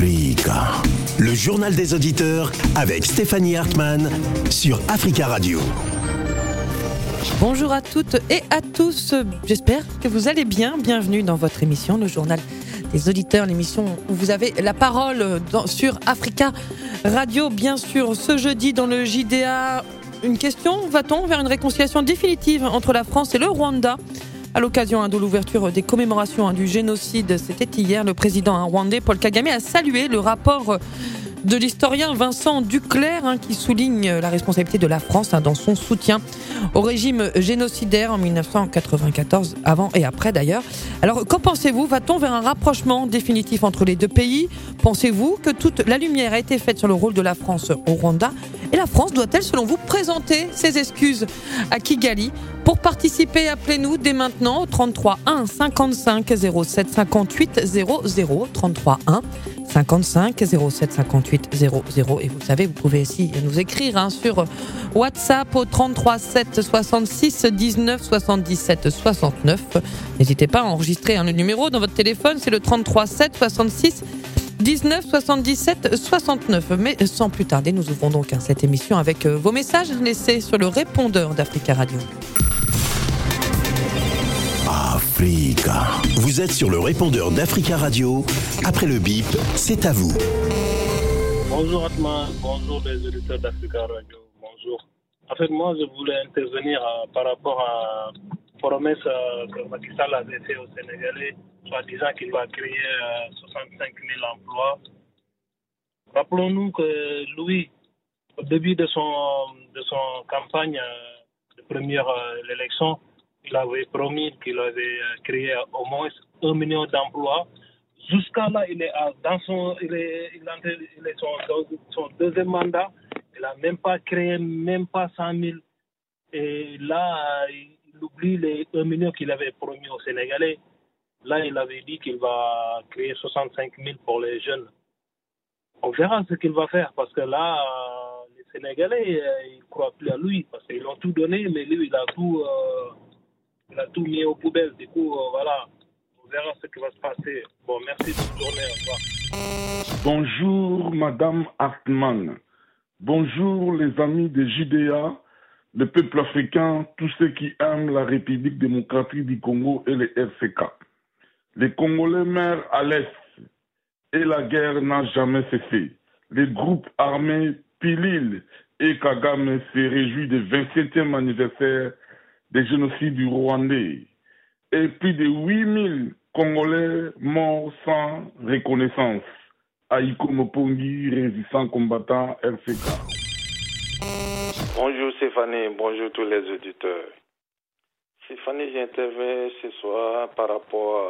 Africa. Le journal des auditeurs avec Stéphanie Hartmann sur Africa Radio. Bonjour à toutes et à tous, j'espère que vous allez bien. Bienvenue dans votre émission, le journal des auditeurs, l'émission où vous avez la parole sur Africa Radio. Bien sûr, ce jeudi dans le JDA, une question, va-t-on vers une réconciliation définitive entre la France et le Rwanda ? À l'occasion de l'ouverture des commémorations du génocide, c'était hier, le président rwandais Paul Kagame a salué le rapport de l'historien Vincent Duclerc qui souligne la responsabilité de la France dans son soutien au régime génocidaire en 1994, avant et après d'ailleurs. Alors qu'en pensez-vous ? Va-t-on vers un rapprochement définitif entre les deux pays ? Pensez-vous que toute la lumière a été faite sur le rôle de la France au Rwanda ? Et la France doit-elle, selon vous, présenter ses excuses à Kigali ? Pour participer, appelez-nous dès maintenant au 33 1 55 07 58 00 33 1 55 07 58 00. Et vous savez, vous pouvez aussi nous écrire sur WhatsApp au 33 7 66 19 77 69. N'hésitez pas à enregistrer le numéro dans votre téléphone, c'est le 33 7 66 19 77 69. Mais sans plus tarder, nous ouvrons donc cette émission avec vos messages laissés sur le répondeur d'Africa Radio. Africa. Vous êtes sur le répondeur d'Africa Radio. Après le bip, c'est à vous. Bonjour Atman, bonjour les auditeurs d'Africa Radio, bonjour. En fait, moi, je voulais intervenir par rapport à la promesse que Macky Sall avait fait aux Sénégalais, soit disant qu'il va créer 65 000 emplois. Rappelons-nous que Louis, au début de son campagne de première élection, il avait promis qu'il avait créé au moins 1 million d'emplois. Jusqu'à là, il est son deuxième mandat. Il n'a même pas créé, même pas 100 000. Et là, il oublie les 1 million qu'il avait promis aux Sénégalais. Là, il avait dit qu'il va créer 65 000 pour les jeunes. On verra ce qu'il va faire parce que là, les Sénégalais, ils ne croient plus à lui parce qu'ils ont tout donné, mais lui, il a tout mis aux poubelles. Du coup, voilà, on verra ce qui va se passer. Bon, merci de bonne journée. Au revoir. Bonjour, Madame Hartmann. Bonjour, les amis de JDA, le peuple africain, tous ceux qui aiment la République démocratique du Congo et les RCK. Les Congolais meurent à l'Est et la guerre n'a jamais cessé. Les groupes armés Pilil et Kagame se réjouissent du 27e anniversaire des génocides du Rwandais et plus de 8000 Congolais morts sans reconnaissance. Aïko Mopongi, résistant combattant RCK. Bonjour Stéphanie, bonjour tous les auditeurs. Stéphanie, j'interviens ce soir par rapport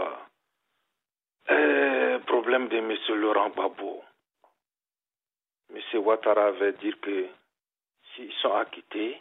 au problème de M. Laurent Gbagbo. M. Ouattara avait dit que s'ils sont acquittés,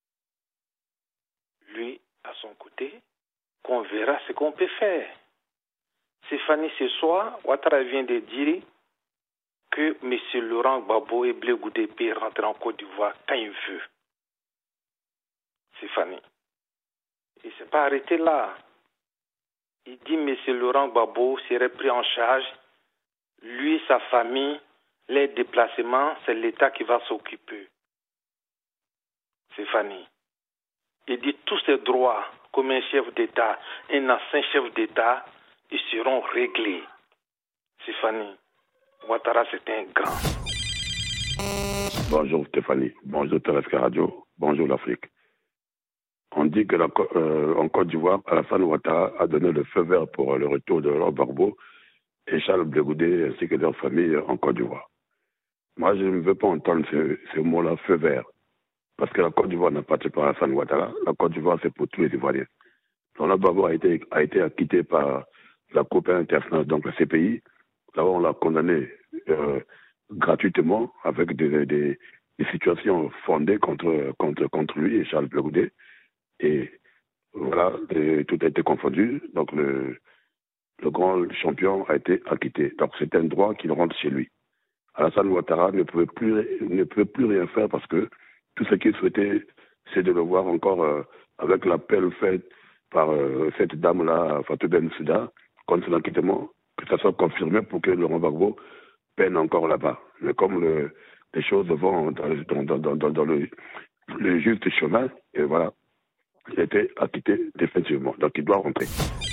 lui, à son côté, qu'on verra ce qu'on peut faire. Stéphanie, ce soir, Ouattara vient de dire que M. Laurent Gbagbo et Blé Goudé peuvent rentrer en Côte d'Ivoire quand il veut. Stéphanie. Il ne s'est pas arrêté là. Il dit que M. Laurent Gbagbo serait pris en charge. Lui, sa famille, les déplacements, c'est l'État qui va s'occuper. Stéphanie. Il dit tous ces droits, comme un chef d'État, un ancien chef d'État, ils seront réglés. Stéphanie, Ouattara, c'est un grand. Bonjour Stéphanie, bonjour Africa Radio, bonjour l'Afrique. On dit que en Côte d'Ivoire, Alassane Ouattara a donné le feu vert pour le retour de Laurent Gbagbo et Charles Blé Goudé ainsi que leur famille en Côte d'Ivoire. Moi, je ne veux pas entendre ce mot-là, feu vert. Parce que la Côte d'Ivoire n'appartient pas à Alassane Ouattara. La Côte d'Ivoire, c'est pour tous les Ivoiriens. Laurent Gbagbo a été acquitté par la Cour pénale internationale, donc la CPI. Là, on l'a condamné gratuitement avec des situations fondées contre lui et Charles Blé Goudé. Et voilà, tout a été confondu. Donc le grand champion a été acquitté. Donc c'est un droit qu'il rentre chez lui. Alassane Ouattara ne peut plus rien faire parce que tout ce qu'il souhaitait, c'est de le voir encore avec l'appel fait par cette dame-là, Fatou Bensouda, contre son acquittement, que ça soit confirmé pour que Laurent Gbagbo peine encore là-bas. Mais comme les choses vont dans le juste chemin, et voilà, il a été acquitté définitivement. Donc il doit rentrer.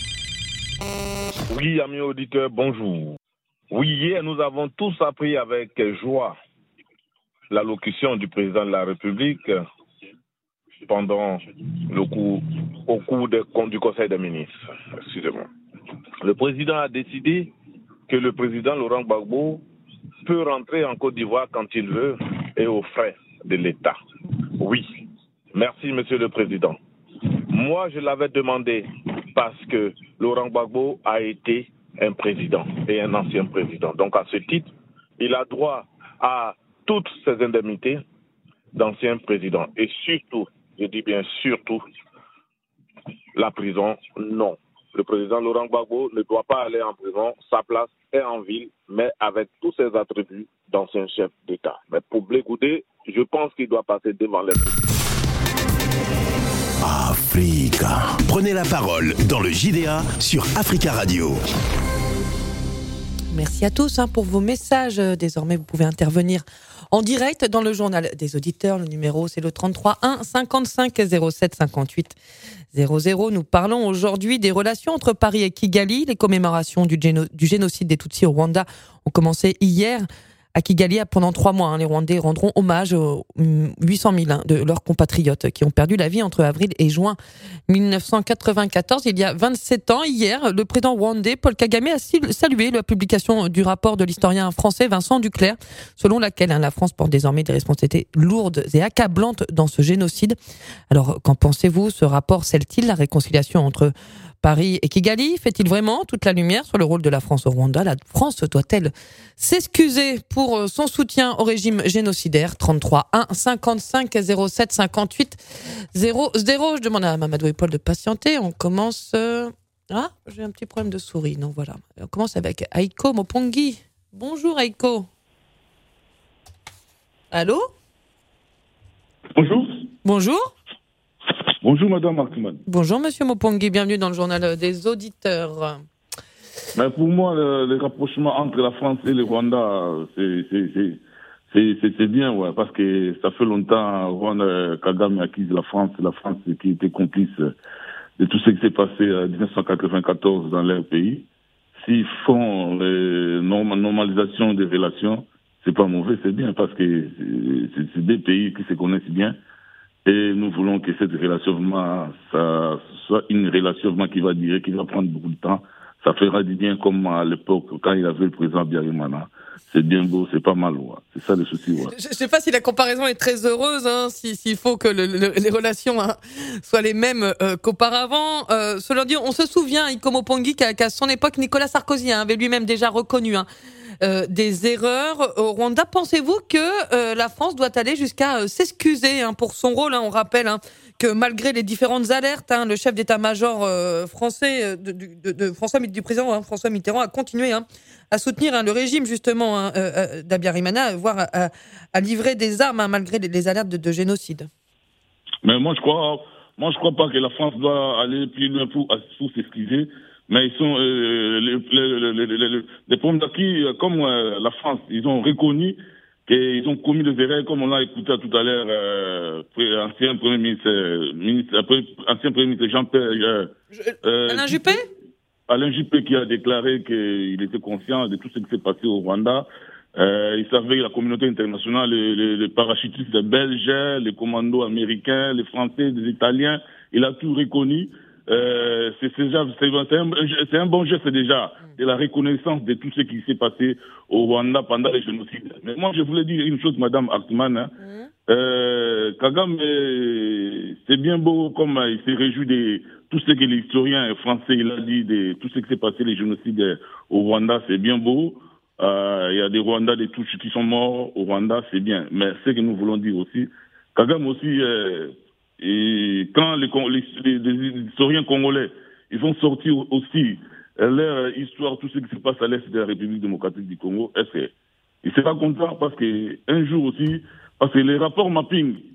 Oui, amis auditeurs, bonjour. Oui, hier, nous avons tous appris avec joie l'allocution du président de la République pendant au cours du Conseil des ministres. Excusez-moi. Le président a décidé que le président Laurent Gbagbo peut rentrer en Côte d'Ivoire quand il veut et aux frais de l'État. Oui. Merci, monsieur le président. Moi, je l'avais demandé parce que Laurent Gbagbo a été un président et un ancien président. Donc, à ce titre, il a droit à toutes ces indemnités d'ancien président. Et surtout, je dis bien surtout, la prison, non. Le président Laurent Gbagbo ne doit pas aller en prison. Sa place est en ville, mais avec tous ses attributs d'ancien chef d'État. Mais pour Blé Goudé, je pense qu'il doit passer devant les tribunaux. Africa. Prenez la parole dans le JDA sur Africa Radio. Merci à tous pour vos messages. Désormais, vous pouvez intervenir en direct dans le journal des auditeurs. Le numéro, c'est le 33 1 55 07 58 00. Nous parlons aujourd'hui des relations entre Paris et Kigali. Les commémorations du génocide des Tutsis au Rwanda ont commencé hier. À Kigali, pendant 3 mois, les Rwandais rendront hommage aux 800 000 de leurs compatriotes qui ont perdu la vie entre avril et juin 1994. Il y a 27 ans, hier, le président rwandais Paul Kagame a salué la publication du rapport de l'historien français Vincent Duclerc, selon laquelle la France porte désormais des responsabilités lourdes et accablantes dans ce génocide. Alors, qu'en pensez-vous? Ce rapport scelle-t-il la réconciliation entre Paris et Kigali? Fait-il vraiment toute la lumière sur le rôle de la France au Rwanda? La France doit-elle s'excuser pour son soutien au régime génocidaire? 33 1 55 07 58 00. Je demande à Mamadou et Paul de patienter. On commence... Ah, j'ai un petit problème de souris. Non, voilà. On commence avec Aiko Mopongi. Bonjour Aiko. Allô? Bonjour. Bonjour. Bonjour, Madame Markman. Bonjour, Monsieur Mopongi. Bienvenue dans le journal des auditeurs. Mais pour moi, le rapprochement entre la France et le Rwanda, c'est bien, ouais, parce que ça fait longtemps Rwanda, Kagame accuse la France qui était complice de tout ce qui s'est passé en 1994 dans leur pays. S'ils font normalisation des relations, c'est pas mauvais, c'est bien, parce que c'est des pays qui se connaissent bien. Et nous voulons que cette relation, ça soit une relation qui va durer, qui va prendre beaucoup de temps. Ça fera du bien comme à l'époque, quand il avait le président Biarimana. C'est bien beau, c'est pas mal. Ouais. C'est ça le souci. Ouais. Je ne sais pas si la comparaison est très heureuse, s'il faut que les relations soient les mêmes qu'auparavant. Cela dit, on se souvient, Ikomo Pongi, qu'à son époque, Nicolas Sarkozy avait lui-même déjà reconnu des erreurs au Rwanda. Pensez-vous que la France doit aller jusqu'à s'excuser pour son rôle? On rappelle que malgré les différentes alertes, le chef d'état-major français du président François Mitterrand a continué à soutenir le régime justement d'Abiyarimana, voire à livrer des armes malgré les alertes de génocide. Mais moi je crois pas que la France doit aller plus loin pour s'excuser. Mais ils sont les problèmes d'acquis, comme la France, ils ont reconnu qu'ils ont commis des erreurs, comme on l'a écouté tout à l'heure, ancien Premier ministre Jean-Pierre Alain Juppé. Alain Juppé qui a déclaré qu'il était conscient de tout ce qui s'est passé au Rwanda. Il savait que la communauté internationale, les parachutistes belges, les commandos américains, les Français, les Italiens, il a tout reconnu. C'est un bon geste déjà de la reconnaissance de tout ce qui s'est passé au Rwanda pendant le génocide. Mais moi, je voulais dire une chose, Madame Hartmann. Kagame, c'est bien beau comme il s'est réjoui de tout ce que l'historien français il a dit de tout ce qui s'est passé le génocide au Rwanda. C'est bien beau. Il y a des Rwandais, des Tutsis qui sont morts au Rwanda, c'est bien. Mais ce que nous voulons dire aussi, Kagame aussi. Et quand les historiens congolais, ils vont sortir aussi leur histoire, tout ce qui se passe à l'est de la République démocratique du Congo, est-ce qu'ils ne seront pas contents parce qu'un jour aussi, parce que les rapports mapping...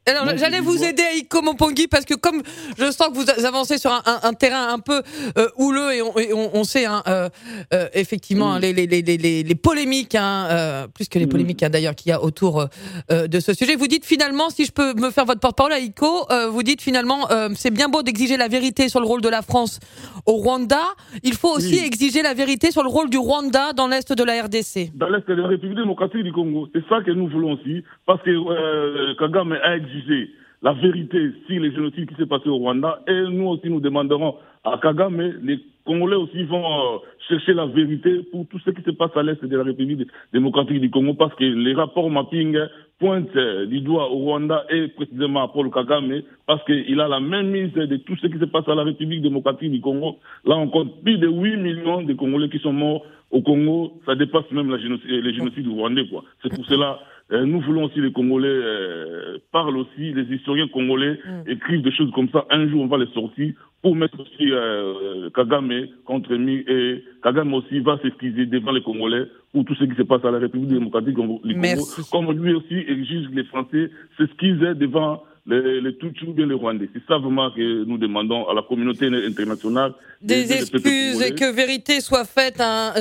Alors, j'allais vous aider, Aiko Mopongui, parce que comme je sens que vous avancez sur un terrain un peu houleux et on sait effectivement les polémiques, plus que les polémiques d'ailleurs qu'il y a autour de ce sujet. Vous dites finalement, si je peux me faire votre porte-parole, Aiko, vous dites finalement, c'est bien beau d'exiger la vérité sur le rôle de la France au Rwanda, il faut aussi exiger la vérité sur le rôle du Rwanda dans l'est de la RDC. Dans l'est de la République démocratique du Congo, c'est ça que nous voulons aussi, parce que Kagame a exigé la vérité sur les génocides qui s'est passé au Rwanda, et nous aussi nous demanderons à Kagame, les Congolais aussi vont chercher la vérité pour tout ce qui se passe à l'est de la République démocratique du Congo, parce que les rapports mapping pointent du doigt au Rwanda et précisément à Paul Kagame, parce qu'il a la même mise de tout ce qui se passe à la République démocratique du Congo. Là, on compte plus de 8 millions de Congolais qui sont morts au Congo, ça dépasse même les génocides rwandais, quoi. C'est pour cela, nous voulons aussi les Congolais parlent aussi, les historiens congolais écrivent des choses comme ça. Un jour, on va les sortir pour mettre aussi Kagame contre lui, et Kagame aussi va s'excuser devant les Congolais pour tout ce qui se passe à la République démocratique du Congo. Comme lui aussi exige les Français s'excusent devant les Tutsis ou bien les Rwandais. C'est ça vraiment que nous demandons à la communauté internationale. Des excuses et que vérité soit faite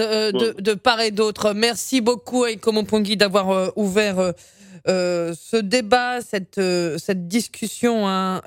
de part et d'autre. Merci beaucoup, Aiko Mopongui, d'avoir ouvert ce débat, cette discussion.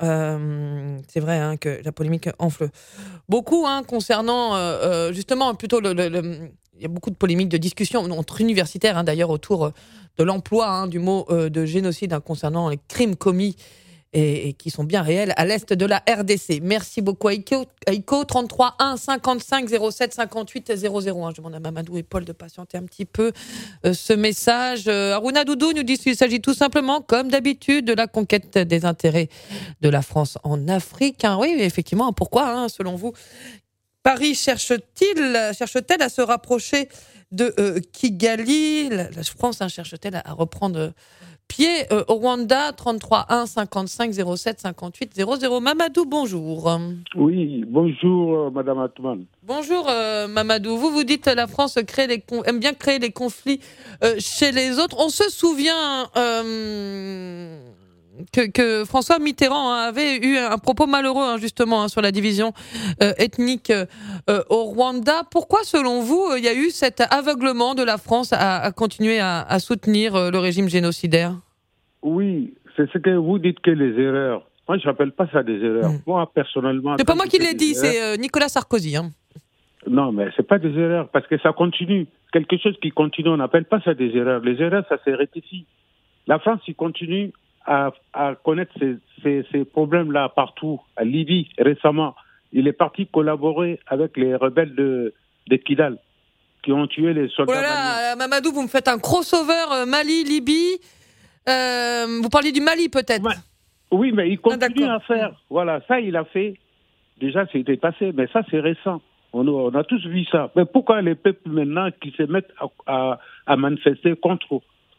C'est vrai que la polémique enfle beaucoup concernant justement plutôt il y a beaucoup de polémiques, de discussions entre universitaires d'ailleurs autour de l'emploi du mot de génocide concernant les crimes commis et qui sont bien réels à l'est de la RDC. Merci beaucoup, Aiko. 33 1 55 07 58 00. Je demande à Mamadou et Paul de patienter un petit peu ce message. Aruna Doudou nous dit qu'il s'agit tout simplement, comme d'habitude, de la conquête des intérêts de la France en Afrique. Oui, effectivement. Pourquoi, selon vous, Paris cherche-t-elle à se rapprocher de Kigali? La France cherche-t-elle à reprendre pied au Rwanda? 33 1 55 07 58 00. Mamadou, bonjour. Oui, bonjour Madame Atman. Bonjour Mamadou. Vous dites la France aime bien créer les conflits chez les autres. On se souvient que François Mitterrand avait eu un propos malheureux justement sur la division ethnique au Rwanda. Pourquoi, selon vous, il y a eu cet aveuglement de la France à continuer à soutenir le régime génocidaire? Oui, c'est ce que vous dites, que les erreurs. Moi, je n'appelle pas ça des erreurs. Moi, personnellement... C'est pas moi qui l'ai dit, c'est Nicolas Sarkozy. Non, mais c'est pas des erreurs, parce que ça continue. Quelque chose qui continue, on n'appelle pas ça des erreurs. Les erreurs, ça se rectifie. La France, il continue à connaître ces problèmes-là partout. À Libye, récemment, il est parti collaborer avec les rebelles de Kidal, qui ont tué les soldats. Oh là là, Mamadou, vous me faites un crossover Mali-Libye. Vous parliez du Mali, peut-être? Oui, mais il continue à faire. Voilà, ça, il a fait. Déjà, c'était passé, mais ça, c'est récent. On a tous vu ça. Mais pourquoi les peuples, maintenant, qui se mettent à manifester contre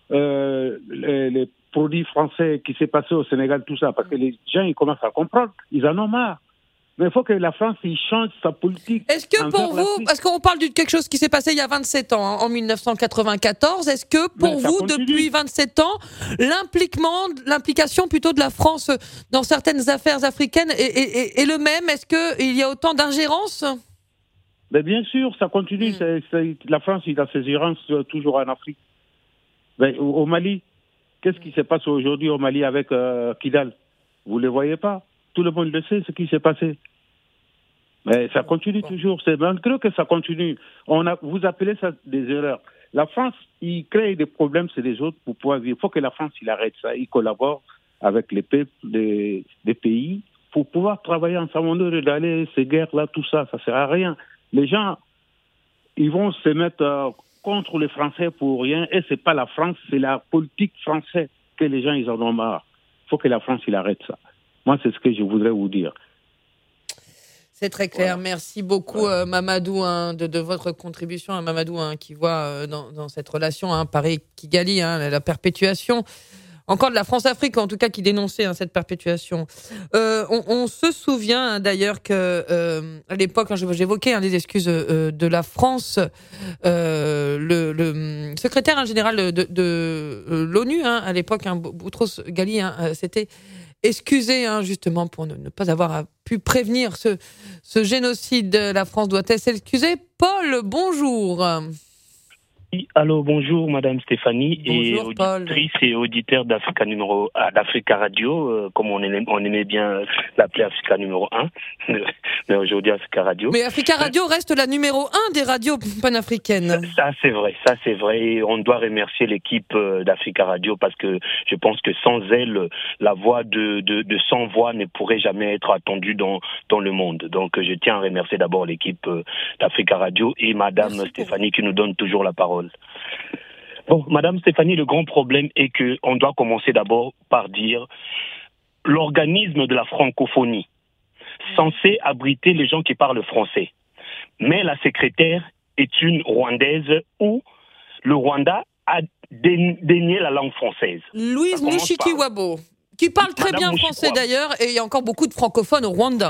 les produits français qui s'est passé au Sénégal, tout ça? Parce que les gens, ils commencent à comprendre. Ils en ont marre. Mais il faut que la France change sa politique. Est-ce que pour vous, parce qu'on parle de quelque chose qui s'est passé il y a 27 ans, en 1994, est-ce que pour vous, depuis 27 ans, l'implication plutôt de la France dans certaines affaires africaines est le même? Est-ce qu'il y a autant d'ingérence? Mais bien sûr, ça continue. La France, il a ses ingérences toujours en Afrique. Mais au Mali, qu'est-ce qui se passe aujourd'hui au Mali avec Kidal? Vous ne le voyez pas? Tout le monde le sait, ce qui s'est passé. Mais ça continue toujours. C'est malgré que ça continue. Vous appelez ça des erreurs. La France, il crée des problèmes chez les autres pour pouvoir vivre. Il faut que la France, il arrête ça. Il collabore avec les peuples des pays pour pouvoir travailler ensemble. On devrait d'aller ces guerres-là, tout ça, ça ne sert à rien. Les gens, ils vont se mettre contre les Français pour rien. Et ce n'est pas la France, c'est la politique française que les gens, ils en ont marre. Il faut que la France, il arrête ça. Moi, c'est ce que je voudrais vous dire. C'est très clair. Voilà. Merci beaucoup, Mamadou, de votre contribution. Mamadou, qui voit dans cette relation Paris-Kigali la perpétuation encore de la France-Afrique, en tout cas, qui dénonçait cette perpétuation. On se souvient d'ailleurs que à l'époque, j'évoquais des excuses de la France, le secrétaire général de l'ONU à l'époque, Boutros Ghali, s'était excusé justement pour ne pas avoir pu prévenir ce génocide. La France doit-elle s'excuser? Paul, bonjour. Allô, bonjour Madame Stéphanie. Bonjour, et auditrice et auditeur d'Africa Radio, comme on aimait bien l'appeler Africa numéro 1, mais aujourd'hui Africa Radio. Mais Africa Radio reste la numéro 1 des radios panafricaines. Ça c'est vrai. Et on doit remercier l'équipe d'Africa Radio parce que je pense que sans elle, la voix de 100 voix ne pourrait jamais être entendue dans le monde. Donc je tiens à remercier d'abord l'équipe d'Africa Radio et Madame Stéphanie qui nous donne toujours la parole. Bon, Madame Stéphanie, le grand problème est qu'on doit commencer d'abord par dire l'organisme de la francophonie, censé abriter les gens qui parlent français. Mais la secrétaire est une Rwandaise où le Rwanda a dénié la langue française. Louise Mushikiwabo, qui parle très bien français d'ailleurs, et il y a encore beaucoup de francophones au Rwanda.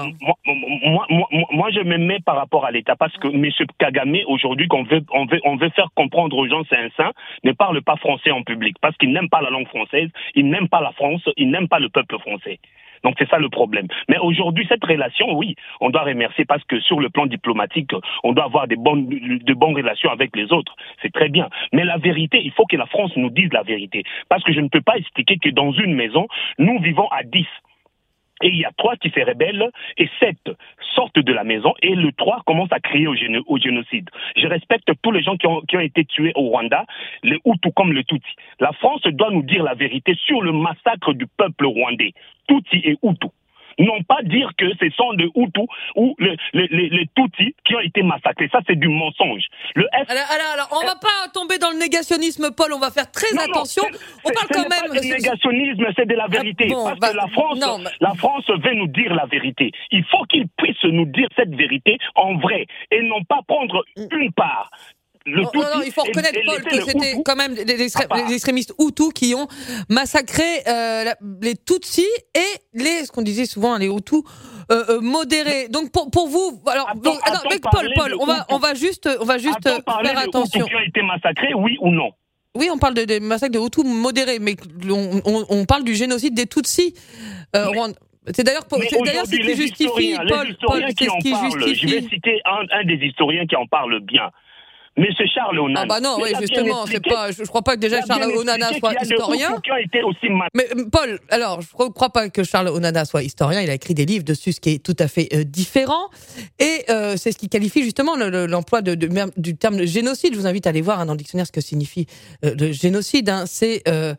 Moi, je me mets par rapport à l'État, parce que M. Kagame, aujourd'hui, on veut faire comprendre aux gens, c'est un saint, ne parle pas français en public, parce qu'il n'aime pas la langue française, il n'aime pas la France, il n'aime pas le peuple français. Donc c'est ça le problème. Mais aujourd'hui, cette relation, oui, on doit remercier parce que sur le plan diplomatique, on doit avoir de bonnes relations avec les autres. C'est très bien. Mais la vérité, il faut que la France nous dise la vérité. Parce que je ne peux pas expliquer que dans une maison, nous vivons à 10. Et il y a 3 qui se rebellent et 7 sortent de la maison et le 3 commence à crier au génocide. Je respecte tous les gens qui ont été tués au Rwanda, les Hutus comme les Tutsis. La France doit nous dire la vérité sur le massacre du peuple rwandais, Tutsis et Hutus. Non pas dire que ce sont les Hutus ou les Tutsis qui ont été massacrés. Ça, c'est du mensonge. Alors, on va pas tomber dans le négationnisme, Paul. On va faire très attention. On parle quand même. C'est pas du négationnisme, c'est de la vérité. Parce que la France veut nous dire la vérité. Il faut qu'ils puissent nous dire cette vérité en vrai et non pas prendre une part. Il faut reconnaître, Paul, que c'était quand même les extrémistes Hutus qui ont massacré les Tutsis et ce qu'on disait souvent, les Hutus modérés. Donc pour vous, Paul, on va juste faire attention. Hutus qui ont été massacrés, oui ou non? Oui, on parle des massacres de Hutus modérés, mais on parle du génocide des Tutsis. C'est d'ailleurs ce qui justifie, Paul, c'est ce qui justifie. Je vais citer un des historiens qui en parle bien. Monsieur Charles Onana. Justement, je crois pas que déjà Charles Onana soit historien. Mais Paul, alors, je crois pas que Charles Onana soit historien. Il a écrit des livres dessus, ce qui est tout à fait différent. Et c'est ce qui qualifie justement l'emploi du terme de génocide. Je vous invite à aller voir dans le dictionnaire ce que signifie le génocide. C'est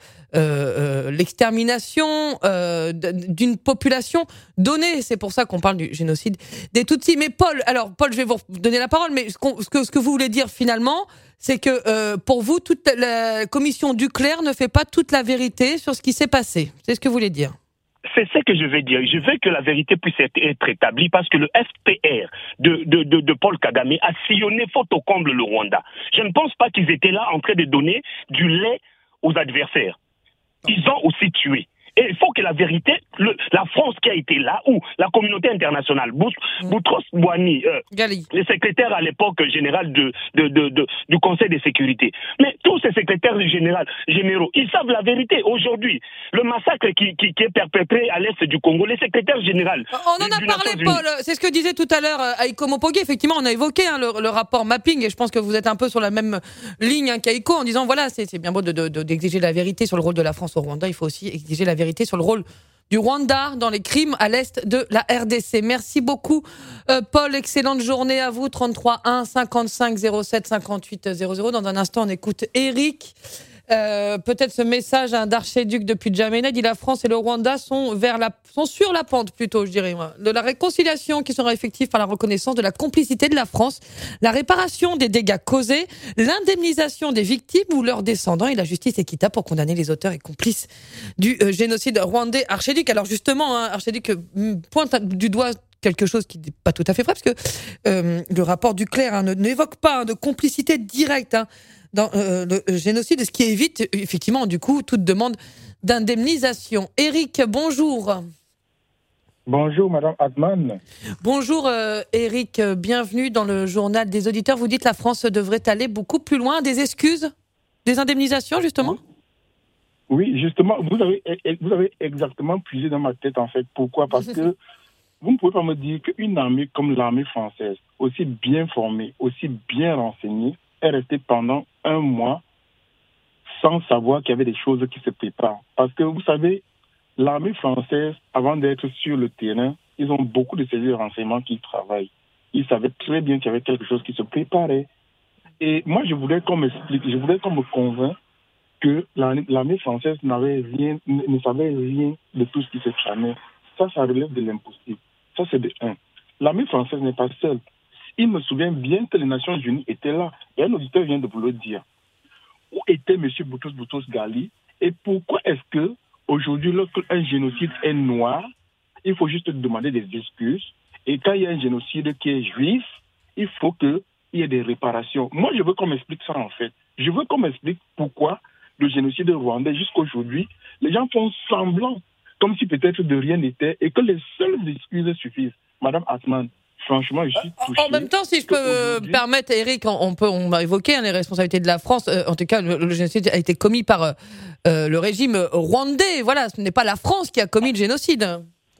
l'extermination d'une population donnée. C'est pour ça qu'on parle du génocide des Tutsis. Mais Paul, je vais vous donner la parole, mais ce que vous voulez dire finalement, c'est que pour vous, toute la commission Duclerc ne fait pas toute la vérité sur ce qui s'est passé. C'est ce que vous voulez dire? C'est ce que je veux dire. Je veux que la vérité puisse être établie parce que le FPR de Paul Kagame a sillonné faute au comble le Rwanda. Je ne pense pas qu'ils étaient là en train de donner du lait aux adversaires. Ils ont aussi tué. Et il faut que la vérité, la France qui a été là, ou la communauté internationale, Boutros Boigny, le secrétaire à l'époque général du Conseil de sécurité, mais tous ces secrétaires généraux, ils savent la vérité. Aujourd'hui, le massacre qui est perpétré à l'est du Congo, les secrétaires généraux... On en a parlé, Paul, c'est ce que disait tout à l'heure Aiko Mopogui. Effectivement, on a évoqué le rapport mapping, et je pense que vous êtes un peu sur la même ligne qu'Aiko, en disant, voilà, c'est bien beau d'exiger la vérité sur le rôle de la France au Rwanda, il faut aussi exiger la vérité sur le rôle du Rwanda dans les crimes à l'est de la RDC. Merci beaucoup, Paul. Excellente journée à vous. 33 1 55 07 58 00. Dans un instant, on écoute Eric. Peut-être ce message d'Archiduc depuis Djamena dit la France et le Rwanda sont sur la pente plutôt, je dirais, de la réconciliation qui sera effective par la reconnaissance de la complicité de la France, la réparation des dégâts causés, l'indemnisation des victimes ou leurs descendants et la justice équitable pour condamner les auteurs et complices du génocide rwandais. Archiduc, alors justement, Archiduc pointe du doigt quelque chose qui n'est pas tout à fait vrai, parce que le rapport Duclerc n'évoque pas de complicité directe dans le génocide, ce qui évite effectivement du coup toute demande d'indemnisation. Éric, bonjour. Bonjour Madame Hartmann. Bonjour Éric, bienvenue dans le journal des auditeurs. Vous dites que la France devrait aller beaucoup plus loin. Des excuses, des indemnisations justement ? Oui, justement, vous avez exactement puisé dans ma tête en fait. Pourquoi ? Parce que vous ne pouvez pas me dire qu'une armée comme l'armée française, aussi bien formée, aussi bien renseignée, est restée pendant 1 mois sans savoir qu'il y avait des choses qui se préparent. Parce que vous savez, l'armée française, avant d'être sur le terrain, ils ont beaucoup de services de renseignement qui travaillent. Ils savaient très bien qu'il y avait quelque chose qui se préparait. Et moi, je voulais qu'on m'explique, je voulais qu'on me convainque que l'armée française ne savait rien de tout ce qui se tramait. Ça relève de l'impossible. Ça, c'est de 1. L'armée française n'est pas seule. Il me souvient bien que les Nations Unies étaient là. Et un auditeur vient de vous le dire. Où était M. Boutros-Ghali? Et pourquoi est-ce que aujourd'hui, lorsqu'un génocide est noir, il faut juste demander des excuses. Et quand il y a un génocide qui est juif, il faut qu'il y ait des réparations. Moi, je veux qu'on m'explique ça, en fait. Je veux qu'on m'explique pourquoi le génocide rwandais, jusqu'à aujourd'hui, les gens font semblant, comme si peut-être de rien n'était, et que les seules excuses suffisent. Madame Hartmann, franchement, je suis touché. En même temps, si je peux me permettre, Éric, on a évoqué les responsabilités de la France. En tout cas, le génocide a été commis par le régime rwandais. Voilà, ce n'est pas la France qui a commis le génocide.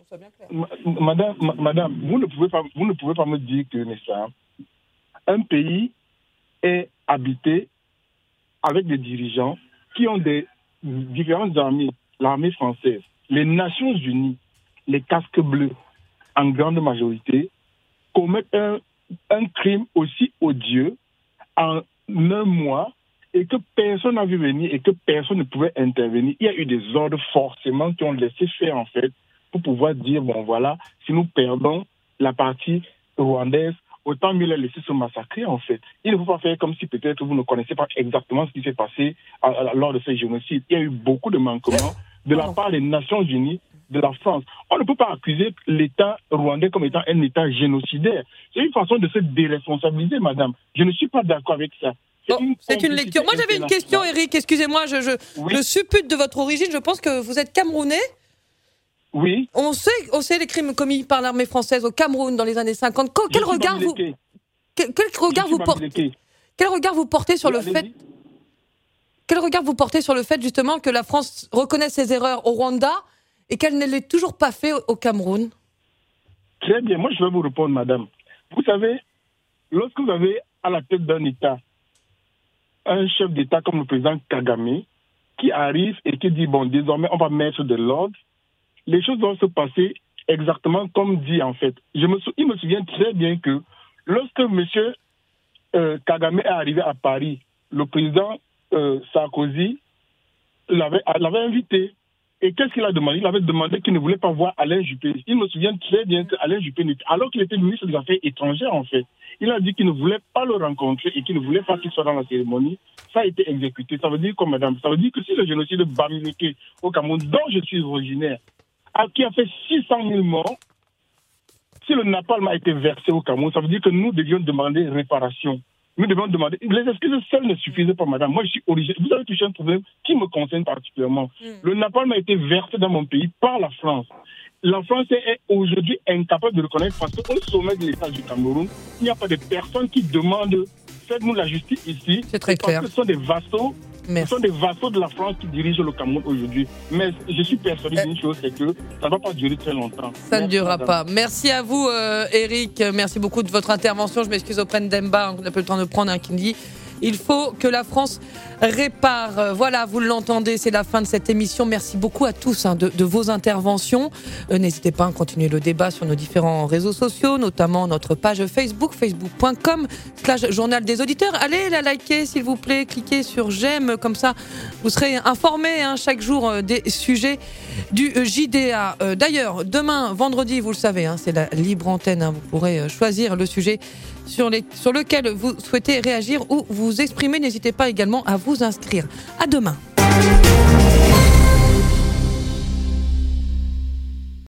Madame, vous ne pouvez pas me dire que ça, un pays est habité avec des dirigeants qui ont des différentes armées, l'armée française, les Nations Unies, les casques bleus, en grande majorité, commettent un crime aussi odieux en 1 mois et que personne n'a vu venir et que personne ne pouvait intervenir. Il y a eu des ordres forcément qui ont laissé faire en fait pour pouvoir dire, bon voilà, si nous perdons la partie rwandaise, autant mieux la laisser se massacrer en fait. Il ne faut pas faire comme si peut-être vous ne connaissez pas exactement ce qui s'est passé lors de ce génocide. Il y a eu beaucoup de manquements de la part des Nations Unies, de la France. On ne peut pas accuser l'État rwandais comme étant un État génocidaire. C'est une façon de se déresponsabiliser, madame. Je ne suis pas d'accord avec ça. C'est une lecture. Moi, j'avais une question, Éric. Excusez-moi, je suppute de votre origine. Je pense que vous êtes Camerounais. Oui. On sait les crimes commis par l'armée française au Cameroun dans les années 50. Quel regard vous portez sur le fait... Quel regard vous portez sur le fait, justement, que la France reconnaisse ses erreurs au Rwanda et qu'elle ne l'ait toujours pas fait au Cameroun ? Très bien. Moi, je vais vous répondre, madame. Vous savez, lorsque vous avez à la tête d'un État un chef d'État comme le président Kagame qui arrive et qui dit, bon, désormais, on va mettre de l'ordre, les choses doivent se passer exactement comme dit, en fait. Il me souvient très bien que lorsque M. Kagame est arrivé à Paris, le président Sarkozy l'avait invité. Et qu'est-ce qu'il a demandé ? Il avait demandé qu'il ne voulait pas voir Alain Juppé. Il me souvient très bien qu'Alain Juppé, alors qu'il était ministre des Affaires étrangères, en fait, il a dit qu'il ne voulait pas le rencontrer et qu'il ne voulait pas qu'il soit dans la cérémonie. Ça a été exécuté. Ça veut dire quoi, madame ? Ça veut dire que si le génocide de Bamileke au Cameroun, dont je suis originaire, qui a fait 600 000 morts, si le napalm a été versé au Cameroun, ça veut dire que nous devions demander réparation. Nous devons demander. Les excuses seules ne suffisaient pas, madame. Moi, je suis originaire. Vous avez touché un problème qui me concerne particulièrement. Le napalm a été versé dans mon pays par la France. La France est aujourd'hui incapable de reconnaître parce qu'au sommet de l'État du Cameroun, il n'y a pas de personnes qui demandent faites-nous la justice ici. C'est très clair. Parce que ce sont des vassaux. Merci. Ce sont des vassaux de la France qui dirigent le Cameroun aujourd'hui. Mais je suis persuadé d'une chose, c'est que ça ne va pas durer très longtemps. Ça ne durera pas. Merci à vous, Éric. Merci beaucoup de votre intervention. Je m'excuse auprès de Demba, on n'a pas le temps de prendre, qui me dit il faut que la France répare. Voilà, vous l'entendez, c'est la fin de cette émission. Merci beaucoup à tous de vos interventions. N'hésitez pas à continuer le débat sur nos différents réseaux sociaux, notamment notre page Facebook, facebook.com/journal des auditeurs. Allez la liker, s'il vous plaît. Cliquez sur j'aime, comme ça vous serez informés chaque jour des sujets du JDA. D'ailleurs, demain, vendredi, vous le savez, c'est la libre antenne. Vous pourrez choisir le sujet sur lequel vous souhaitez réagir ou vous exprimer. N'hésitez pas également à vous inscrire. À demain.